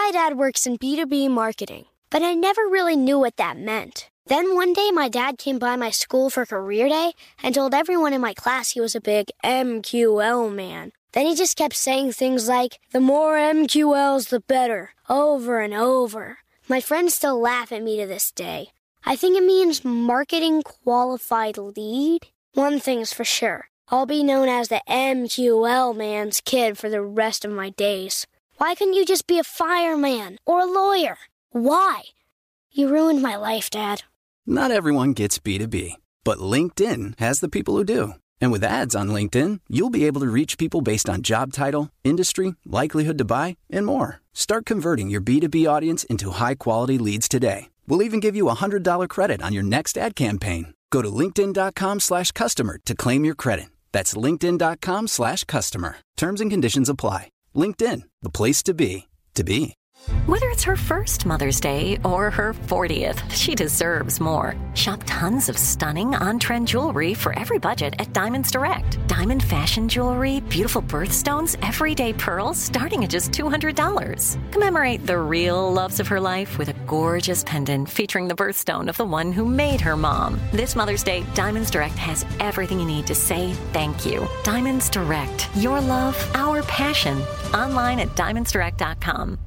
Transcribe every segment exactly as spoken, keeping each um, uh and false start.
My dad works in B two B marketing, but I never really knew what that meant. Then one day my dad came by my school for career day and told everyone in my class he was a big M Q L man. Then he just kept saying things like, the more M Q Ls, the better, over and over. My friends still laugh at me to this day. I think it means marketing qualified lead. One thing's for sure. I'll be known as the M Q L man's kid for the rest of my days. Why couldn't you just be a fireman or a lawyer? Why? You ruined my life, Dad. Not everyone gets B two B, but LinkedIn has the people who do. And with ads on LinkedIn, you'll be able to reach people based on job title, industry, likelihood to buy, and more. Start converting your B two B audience into high-quality leads today. We'll even give you a one hundred dollars credit on your next ad campaign. Go to linkedin.com slash customer to claim your credit. That's linkedin.com slash customer. Terms and conditions apply. LinkedIn, the place to be, to be. Whether it's her first Mother's Day or her fortieth, she deserves more. Shop tons of stunning on-trend jewelry for every budget at Diamonds Direct. Diamond fashion jewelry, beautiful birthstones, everyday pearls starting at just two hundred dollars. Commemorate the real loves of her life with a gorgeous pendant featuring the birthstone of the one who made her mom. This Mother's Day, Diamonds Direct has everything you need to say thank you. Diamonds Direct. Your love, our passion. Online at diamonds direct dot com.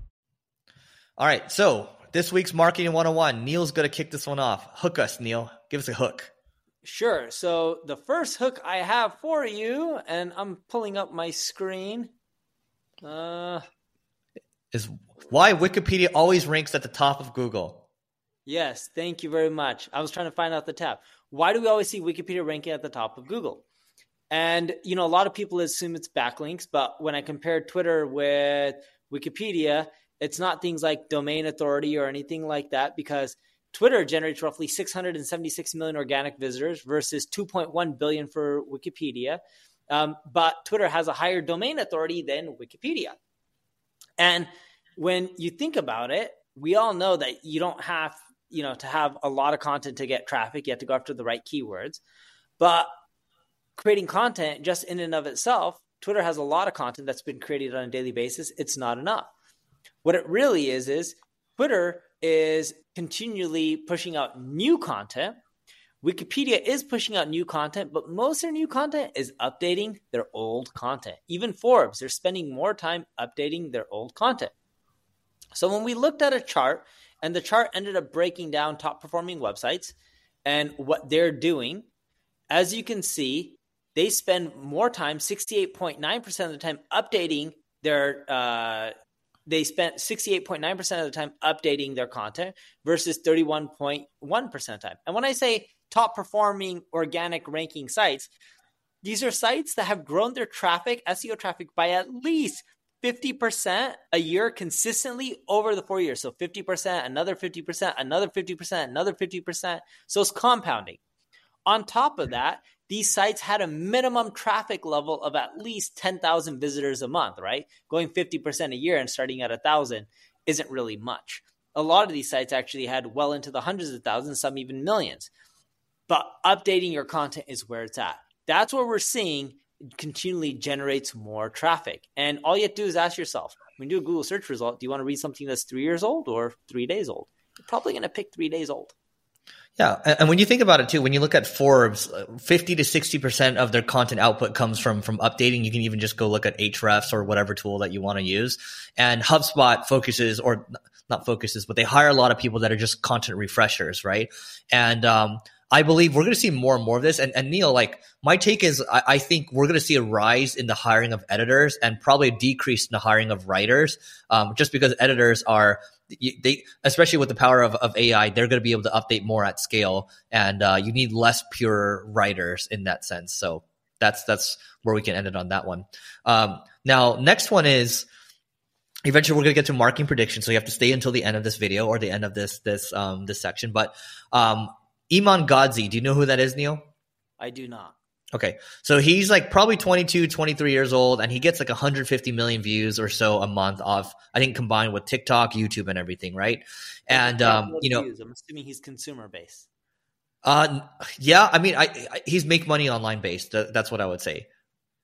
All right, so this week's Marketing one oh one. Neil's going to kick this one off. Hook us, Neil. Give us a hook. Sure. So the first hook I have for you, and I'm pulling up my screen, uh, is why Wikipedia always ranks at the top of Google. Yes, thank you very much. I was trying to find out the tab. Why do we always see Wikipedia ranking at the top of Google? And, you know, a lot of people assume it's backlinks, but when I compare Twitter with Wikipedia, it's not things like domain authority or anything like that, because Twitter generates roughly six hundred seventy-six million organic visitors versus two point one billion for Wikipedia. Um, but Twitter has a higher domain authority than Wikipedia. And when you think about it, we all know that you don't have, you know, to have a lot of content to get traffic. You have to go after the right keywords. But creating content just in and of itself, Twitter has a lot of content that's been created on a daily basis. It's not enough. What it really is, is Twitter is continually pushing out new content. Wikipedia is pushing out new content, but most of their new content is updating their old content. Even Forbes, they're spending more time updating their old content. So when we looked at a chart, and the chart ended up breaking down top performing websites and what they're doing, as you can see, they spend more time, sixty-eight point nine percent of the time updating their uh, They spent sixty-eight point nine percent of the time updating their content versus thirty-one point one percent of the time. And when I say top performing organic ranking sites, these are sites that have grown their traffic, S E O traffic, by at least fifty percent a year consistently over the four years. So fifty percent, another fifty percent, another fifty percent, another fifty percent. So it's compounding. On top of that, these sites had a minimum traffic level of at least ten thousand visitors a month, right? Going fifty percent a year and starting at one thousand isn't really much. A lot of these sites actually had well into the hundreds of thousands, some even millions. But updating your content is where it's at. That's what we're seeing continually generates more traffic. And all you have to do is ask yourself, when you do a Google search result, do you want to read something that's three years old or three days old? You're probably going to pick three days old. Yeah, and when you think about it too, when you look at Forbes, fifty to sixty percent of their content output comes from from updating. You can even just go look at Ahrefs or whatever tool that you want to use. And HubSpot focuses, or not focuses, but they hire a lot of people that are just content refreshers, right? And um, I believe we're going to see more and more of this. And, and Neil, like my take is, I, I think we're going to see a rise in the hiring of editors and probably a decrease in the hiring of writers, um, just because editors are they, especially with the power of, of A I, they're going to be able to update more at scale, and uh, you need less pure writers in that sense. So that's that's where we can end it on that one. Um, now, next one is eventually we're going to get to marketing predictions. So you have to stay until the end of this video or the end of this this um, this section. But um, Iman Gadzhi, do you know who that is, Neil? I do not. Okay. So he's like probably twenty-two, twenty-three years old, and he gets like one hundred fifty million views or so a month off, I think, combined with TikTok, YouTube, and everything, right? And, um, you know, views. I'm assuming he's consumer based. Uh, yeah. I mean, I, I he's make money online based. That's what I would say.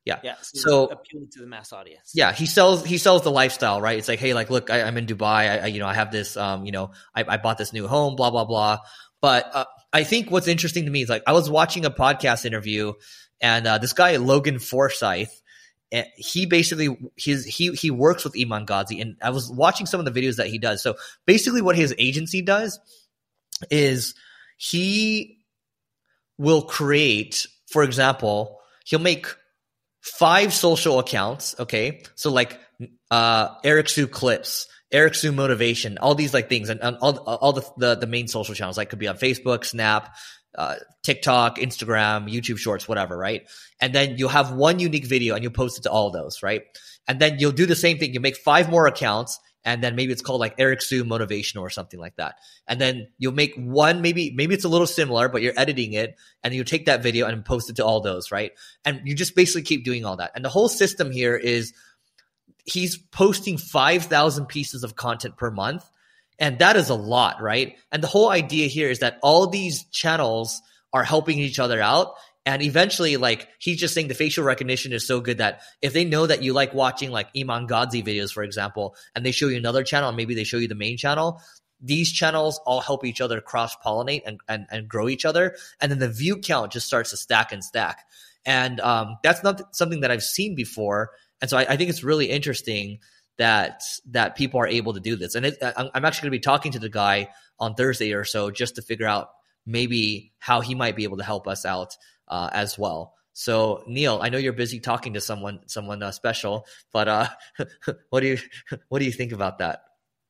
Yeah. Yeah. So, so appealing to the mass audience. Yeah. He sells, he sells the lifestyle, right? It's like, hey, like, look, I, I'm in Dubai. I, I, you know, I have this, um, you know, I, I bought this new home, blah, blah, blah. But, uh, I think what's interesting to me is like, I was watching a podcast interview and, uh, this guy, Logan Forsyth, and he basically, his, he, he works with Iman Gadzhi, and I was watching some of the videos that he does. So basically what his agency does is he will create, for example, he'll make five social accounts. Okay. So like, uh, Eric Sue clips, Eric Sue motivation, all these like things, and, and all, all the, the, the main social channels, like could be on Facebook, Snap, uh, TikTok, Instagram, YouTube Shorts, whatever. Right. And then you'll have one unique video and you'll post it to all of those. Right. And then you'll do the same thing. You make five more accounts, and then maybe it's called like Eric Sue Motivational or something like that. And then you'll make one, maybe, maybe it's a little similar, but you're editing it, and you take that video and post it to all those, right? And you just basically keep doing all that. And the whole system here is he's posting five thousand pieces of content per month. And that is a lot, right? And the whole idea here is that all these channels are helping each other out. And eventually, like, he's just saying the facial recognition is so good that if they know that you like watching like Iman Gadzhi videos, for example, and they show you another channel and maybe they show you the main channel, these channels all help each other cross-pollinate and, and, and grow each other. And then the view count just starts to stack and stack. And um, that's not something that I've seen before. And so I, I think it's really interesting that that people are able to do this. And it, I'm actually going to be talking to the guy on Thursday or so just to figure out maybe how he might be able to help us out Uh, as well. So Neil, I know you're busy talking to someone, someone uh, special, but uh, what do you, what do you think about that?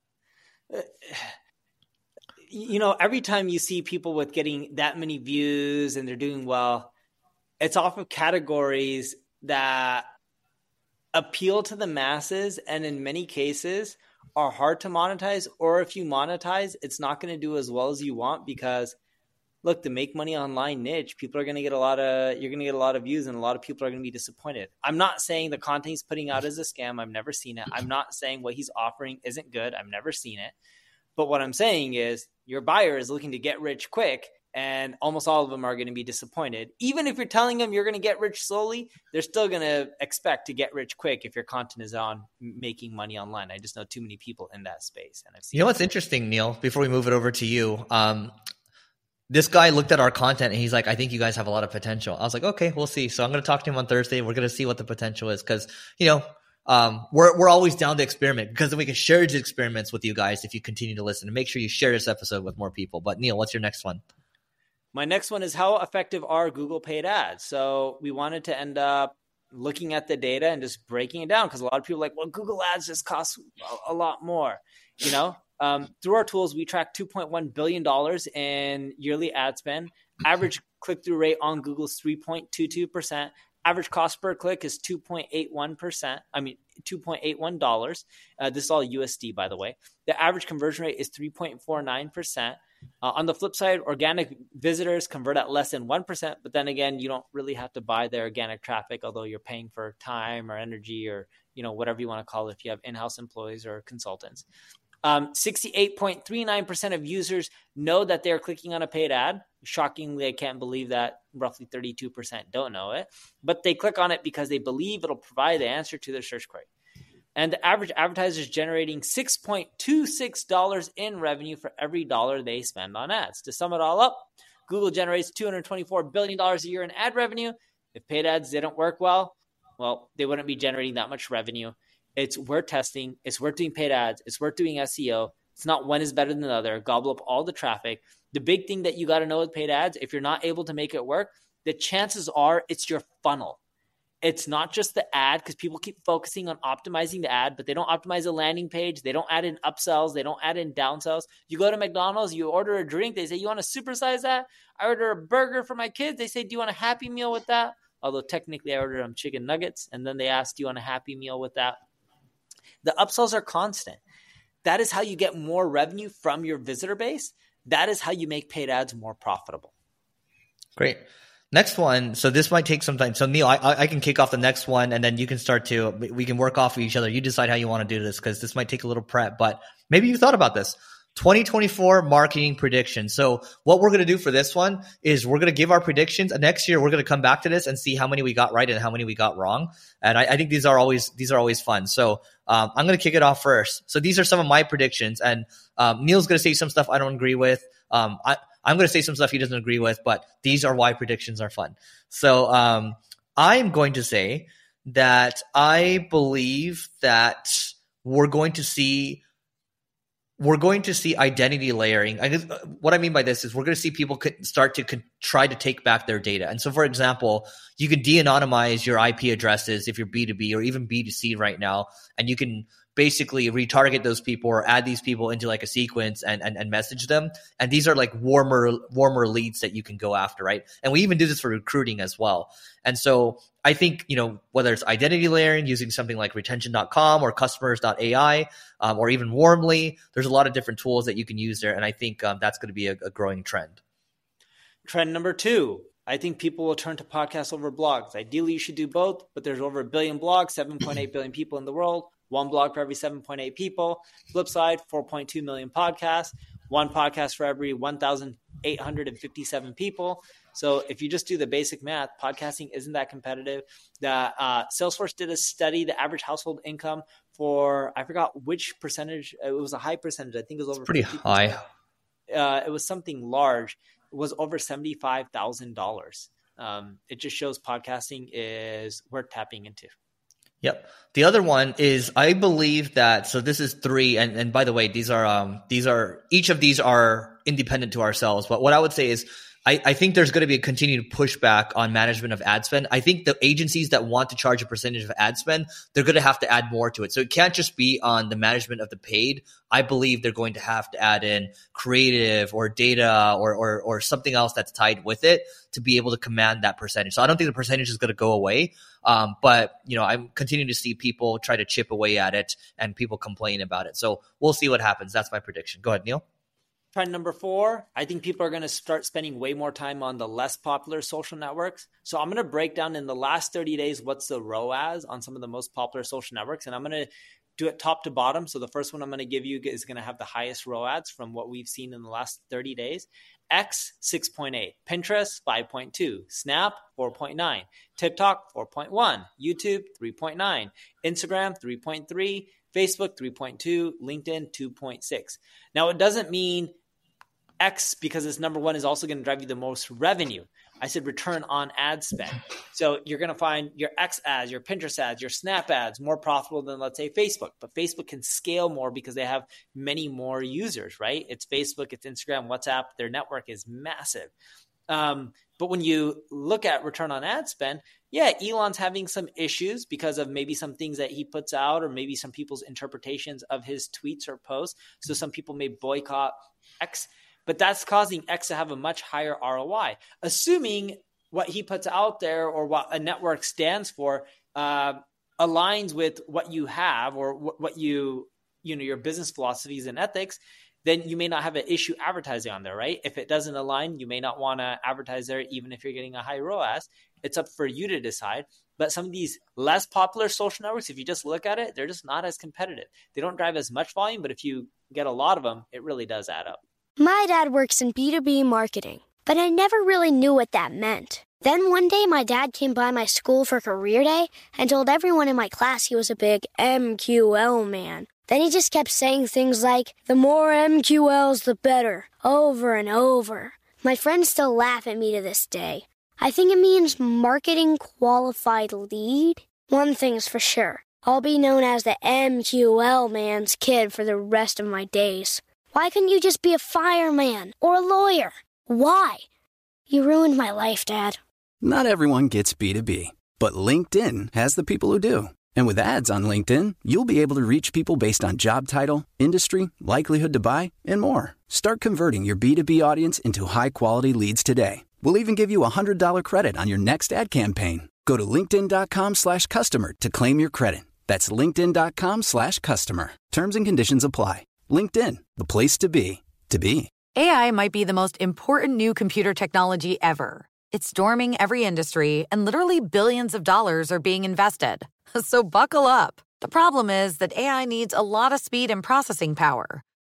You know, every time you see people with getting that many views and they're doing well, it's off of categories that appeal to the masses, and in many cases are hard to monetize. Or if you monetize, it's not going to do as well as you want, because look, the make money online niche, people are going to get a lot of, you're going to get a lot of views, and a lot of people are going to be disappointed. I'm not saying the content he's putting out is a scam. I've never seen it. I'm not saying what he's offering isn't good. I've never seen it. But what I'm saying is your buyer is looking to get rich quick, and almost all of them are going to be disappointed. Even if you're telling them you're going to get rich slowly, they're still going to expect to get rich quick if your content is on making money online. I just know too many people in that space. And I've seen You know what's interesting, Neil, before we move it over to you, um, this guy looked at our content and he's like, I think you guys have a lot of potential. I was like, okay, we'll see. So I'm going to talk to him on Thursday. We're going to see what the potential is. Cause you know, um, we're, we're always down to experiment, because then we can share these experiments with you guys if you continue to listen, and make sure you share this episode with more people. But Neil, what's your next one? My next one is, how effective are Google paid ads? So we wanted to end up looking at the data and just breaking it down, because a lot of people are like, well, Google ads just cost a, a lot more, you know? Um, through our tools, we track two point one billion dollars in yearly ad spend. Average click-through rate on Google is three point two two percent. Average cost per click is two point eight one percent. I mean, two point eight one dollars. Uh, this is all U S D, by the way. The average conversion rate is three point four nine percent. Uh, on the flip side, organic visitors convert at less than one percent. But then again, you don't really have to buy their organic traffic, although you're paying for time or energy or, you know, whatever you want to call it if you have in-house employees or consultants. Um, sixty-eight point three nine percent of users know that they're clicking on a paid ad. Shockingly, I can't believe that roughly thirty-two percent don't know it, but they click on it because they believe it'll provide the answer to their search query. And the average advertiser is generating six point two six dollars in revenue for every dollar they spend on ads. To sum it all up, Google generates two hundred twenty-four billion dollars a year in ad revenue. If paid ads didn't work well, well, they wouldn't be generating that much revenue. It's worth testing. It's worth doing paid ads. It's worth doing S E O. It's not one is better than the other. Gobble up all the traffic. The big thing that you got to know with paid ads, if you're not able to make it work, the chances are it's your funnel. It's not just the ad, because people keep focusing on optimizing the ad, but they don't optimize the landing page. They don't add in upsells. They don't add in downsells. You go to McDonald's, you order a drink. They say, you want to supersize that? I order a burger for my kids. They say, do you want a Happy Meal with that? Although technically I ordered them chicken nuggets. And then they ask, do you want a Happy Meal with that? The upsells are constant. That is how you get more revenue from your visitor base. That is how you make paid ads more profitable. Great. Next one. So this might take some time. So Neil, I, I can kick off the next one, and then you can start to, we can work off of each other. You decide how you want to do this, because this might take a little prep, but maybe you thought about this. twenty twenty-four marketing predictions. So what we're going to do for this one is we're going to give our predictions. Next year, we're going to come back to this and see how many we got right and how many we got wrong. And I, I think these are always these are always fun. So um, I'm going to kick it off first. So these are some of my predictions. And um, Neil's going to say some stuff I don't agree with. Um, I, I'm going to say some stuff he doesn't agree with. But these are why predictions are fun. So um, I'm going to say that I believe that we're going to see We're going to see identity layering. I guess, what I mean by this is we're going to see people start to try to take back their data. And so, for example, you can de-anonymize your I P addresses if you're B two B or even B two C right now, and you can basically retarget those people or add these people into like a sequence and, and, and message them. And these are like warmer, warmer leads that you can go after, right? And we even do this for recruiting as well. And so I think, you know, whether it's identity layering using something like retention dot com or customers dot A I um, or even Warmly, there's a lot of different tools that you can use there. And I think um, that's going to be a, a growing trend. Trend number two, I think people will turn to podcasts over blogs. Ideally, you should do both, but there's over a billion blogs, seven point eight billion people in the world, one blog for every seven point eight people. Flip side, four point two million podcasts, one podcast for every one thousand eight hundred fifty-seven people. So if you just do the basic math, podcasting isn't that competitive. The uh, Salesforce did a study, the average household income for, I forgot which percentage, it was a high percentage. I think it was over it's pretty fifty high. percent. Uh, it was something large. It was over seventy-five thousand dollars. Um, it just shows podcasting is worth tapping into. Yep. The other one is I believe that, so this is three. And, and by the way, these are, um, these are, each of these are independent to ourselves. But what I would say is I, I think there's going to be a continued pushback on management of ad spend. I think the agencies that want to charge a percentage of ad spend, they're going to have to add more to it. So it can't just be on the management of the paid. I believe they're going to have to add in creative or data or, or, or something else that's tied with it to be able to command that percentage. So I don't think the percentage is going to go away. Um, but, you know, I'm continuing to see people try to chip away at it and people complain about it. So we'll see what happens. That's my prediction. Go ahead, Neil. Trend number four, I think people are going to start spending way more time on the less popular social networks. So I'm going to break down in the last thirty days, what's the R O A S on some of the most popular social networks. And I'm going to do it top to bottom. So the first one I'm going to give you is going to have the highest R O A S from what we've seen in the last thirty days. X, six point eight. Pinterest, five point two. Snap, four point nine. TikTok, four point one. YouTube, three point nine. Instagram, three point three. Facebook, three point two. LinkedIn, two point six. Now, it doesn't mean X, because it's number one, is also going to drive you the most revenue. I said return on ad spend. So you're going to find your X ads, your Pinterest ads, your Snap ads more profitable than, let's say, Facebook. But Facebook can scale more because they have many more users, right? It's Facebook, it's Instagram, WhatsApp. Their network is massive. Um, but when you look at return on ad spend, yeah, Elon's having some issues because of maybe some things that he puts out or maybe some people's interpretations of his tweets or posts. So some people may boycott X. But that's causing X to have a much higher R O I, assuming what he puts out there or what a network stands for uh, aligns with what you have or what, what you, you know, your business philosophies and ethics. Then you may not have an issue advertising on there, right? If it doesn't align, you may not want to advertise there, even if you're getting a high R O A S. It's up for you to decide. But some of these less popular social networks, if you just look at it, they're just not as competitive. They don't drive as much volume, but if you get a lot of them, it really does add up. My dad works in B two B marketing, but I never really knew what that meant. Then one day my dad came by my school for career day and told everyone in my class he was a big M Q L man. Then he just kept saying things like, the more M Q Ls, the better, over and over. My friends still laugh at me to this day. I think it means marketing qualified lead. One thing's for sure, I'll be known as the M Q L man's kid for the rest of my days. Why couldn't you just be a fireman or a lawyer? Why? You ruined my life, Dad. Not everyone gets B two B, but LinkedIn has the people who do. And with ads on LinkedIn, you'll be able to reach people based on job title, industry, likelihood to buy, and more. Start converting your B two B audience into high-quality leads today. We'll even give you a one hundred dollars credit on your next ad campaign. Go to linkedin.com slash customer to claim your credit. That's linkedin.com slash customer. Terms and conditions apply. LinkedIn, the place to be, to be. A I might be the most important new computer technology ever. It's storming every industry, and literally billions of dollars are being invested. So buckle up. The problem is that A I needs a lot of speed and processing power.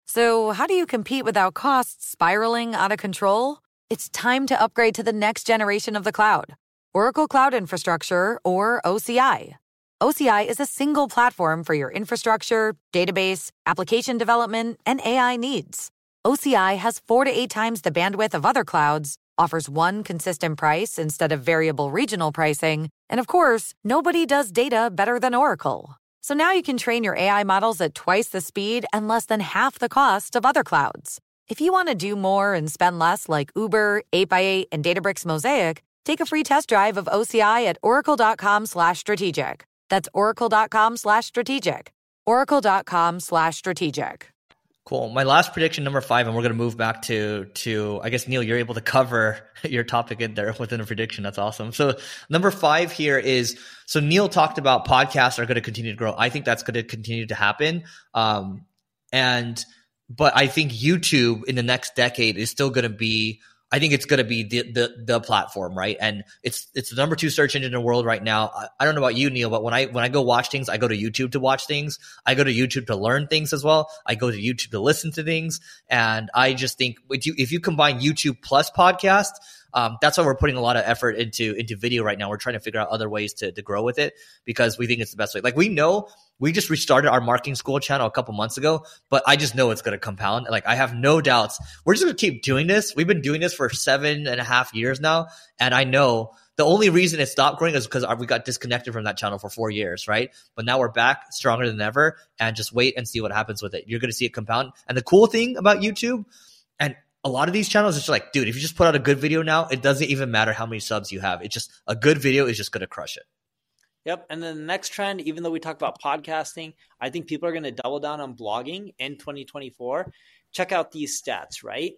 So how do you compete without costs spiraling out of control? It's time to upgrade to the next generation of the cloud. Oracle Cloud Infrastructure, or O C I. O C I is a single platform for your infrastructure, database, application development, and A I needs. O C I has four to eight times the bandwidth of other clouds, offers one consistent price instead of variable regional pricing, and of course, nobody does data better than Oracle. So now you can train your A I models at twice the speed and less than half the cost of other clouds. If you want to do more and spend less like Uber, eight by eight, and Databricks Mosaic, take a free test drive of O C I at oracle.com slash strategic. That's oracle.com slash strategic. oracle.com slash strategic. Cool. My last prediction, number five, and we're going to move back to, to I guess, Neil, you're able to cover your topic in there within a prediction. That's awesome. So number five here is, so Neil talked about podcasts are going to continue to grow. I think that's going to continue to happen. Um, and, but I think YouTube in the next decade is still going to be, I think it's going to be the, the the platform, right? And it's it's the number two search engine in the world right now. I, I don't know about you, Neil, but when I when I go watch things, I go to YouTube to watch things. I go to YouTube to learn things as well. I go to YouTube to listen to things. And I just think if you if you combine YouTube plus podcast, um, that's why we're putting a lot of effort into into video right now. We're trying to figure out other ways to to grow with it because we think it's the best way. Like we know. We just restarted our marketing school channel a couple months ago, but I just know it's going to compound. Like I have no doubts. We're just going to keep doing this. We've been doing this for seven and a half years now. And I know the only reason it stopped growing is because we got disconnected from that channel for four years, right? But now we're back stronger than ever and just wait and see what happens with it. You're going to see it compound. And the cool thing about YouTube and a lot of these channels is just like, dude, if you just put out a good video now, it doesn't even matter how many subs you have. It's just a good video is just going to crush it. Yep. And then the next trend, even though we talk about podcasting, I think people are going to double down on blogging in twenty twenty-four. Check out these stats, right?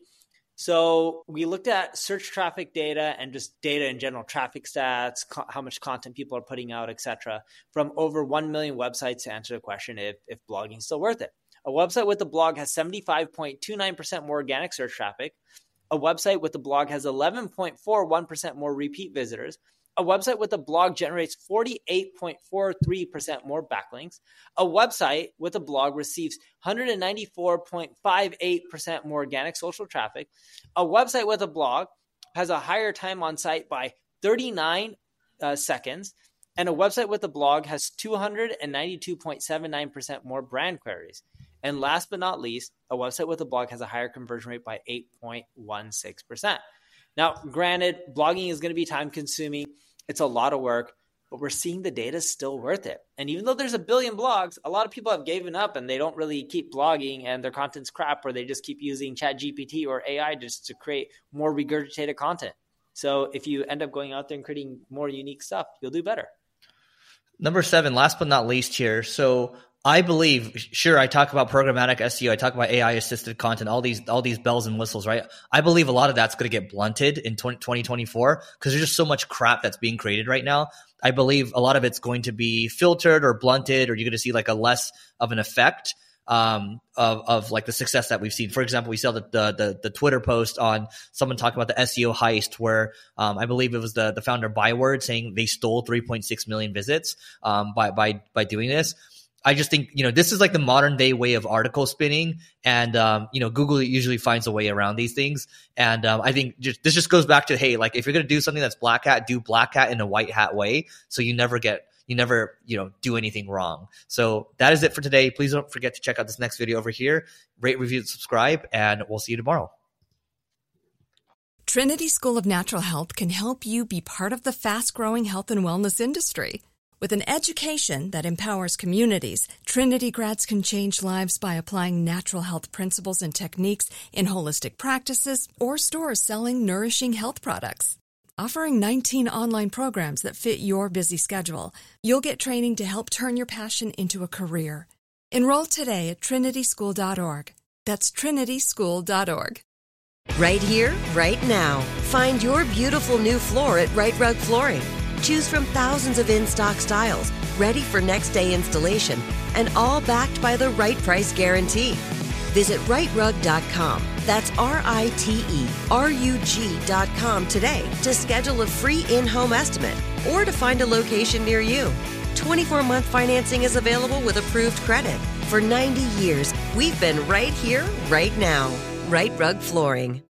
So we looked at search traffic data and just data in general, traffic stats, co- how much content people are putting out, et cetera, from over one million websites to answer the question if, if blogging is still worth it. A website with a blog has seventy-five point two nine percent more organic search traffic. A website with a blog has eleven point four one percent more repeat visitors. A website with a blog generates forty-eight point four three percent more backlinks. A website with a blog receives one hundred ninety-four point five eight percent more organic social traffic. A website with a blog has a higher time on site by thirty-nine uh, seconds. And a website with a blog has two hundred ninety-two point seven nine percent more brand queries. And last but not least, a website with a blog has a higher conversion rate by eight point one six percent. Now, granted, blogging is going to be time consuming. It's a lot of work, but we're seeing the data is still worth it. And even though there's a billion blogs, a lot of people have given up and they don't really keep blogging and their content's crap, or they just keep using ChatGPT or A I just to create more regurgitated content. So if you end up going out there and creating more unique stuff, you'll do better. Number seven, last but not least here. So I believe, sure, I talk about programmatic S E O, I talk about A I assisted content, all these, all these bells and whistles, right? I believe a lot of that's going to get blunted in twenty twenty-four because there's just so much crap that's being created right now. I believe a lot of it's going to be filtered or blunted, or you're going to see like a less of an effect um, of, of like the success that we've seen. For example, we saw the, the, the, the Twitter post on someone talking about the S E O heist where um, I believe it was the, the founder Byword saying they stole three point six million visits um, by, by, by doing this. I just think, you know, this is like the modern day way of article spinning, and, um, you know, Google usually finds a way around these things. And um, I think just, this just goes back to, hey, like if you're going to do something that's black hat, do black hat in a white hat way. So you never get, you never, you know, do anything wrong. So that is it for today. Please don't forget to check out this next video over here. Rate, review, and subscribe, and we'll see you tomorrow. Trinity School of Natural Health can help you be part of the fast-growing health and wellness industry. With an education that empowers communities, Trinity grads can change lives by applying natural health principles and techniques in holistic practices or stores selling nourishing health products. Offering nineteen online programs that fit your busy schedule, you'll get training to help turn your passion into a career. Enroll today at trinity school dot org. That's trinity school dot org. Right here, right now. Find your beautiful new floor at Right Rug Flooring. Choose from thousands of in-stock styles, ready for next day installation, and all backed by the right price guarantee. Visit right rug dot com. That's R I T E R U G dot com today to schedule a free in-home estimate or to find a location near you. twenty-four month financing is available with approved credit. For ninety years, we've been right here, right now. Right Rug Flooring.